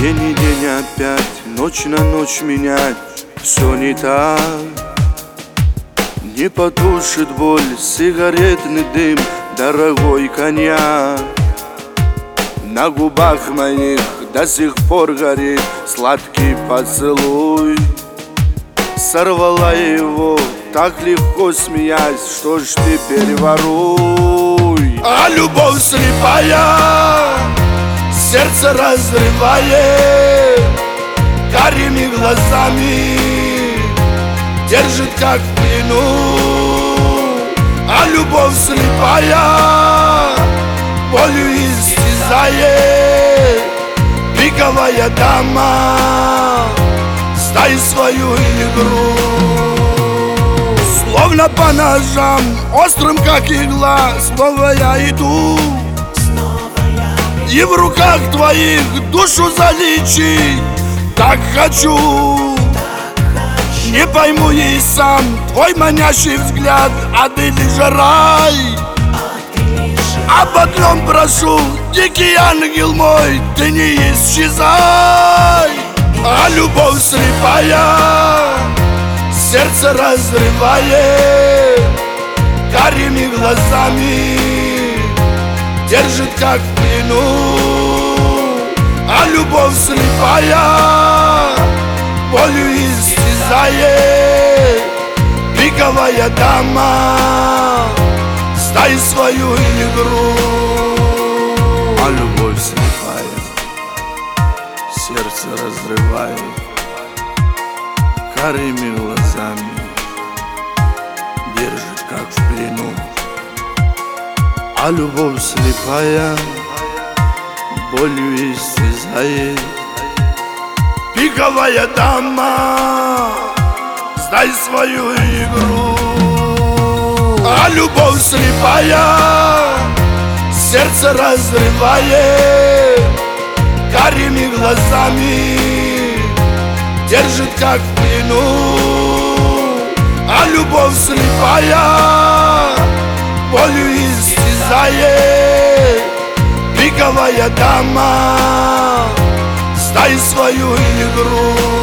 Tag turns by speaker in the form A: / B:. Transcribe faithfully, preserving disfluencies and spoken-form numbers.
A: День и день опять, ночь на ночь менять, все не так. Не потушит боль сигаретный дым, дорогой коньяк. На губах моих до сих пор горит сладкий поцелуй. Сорвала его, так легко смеясь, что ж теперь воруй. А любовь слепая сердце разрывает, карими глазами держит как в плену. А любовь слепая болью истязает, пиковая дама, стай свою игру. Словно по ножам, острым как игла, снова я иду. И в руках твоих душу залечить так хочу. Не пойму и сам твой манящий взгляд, а ты лишь рай. Об одном прошу, дикий ангел мой, ты не исчезай. А любовь слепая сердце разрывает, карими глазами держит как в плену. А любовь слепая болью истязает, пиковая дама, стай свою игру. А любовь слепая сердце разрывает, карими глазами держит как в плену. А любовь слепая болью истязает, пиковая дама, сдай свою игру. А любовь слепая сердце разрывает, карими глазами держит как в плену. А любовь слепая болью истязает, пиковая дама, стай свою игру.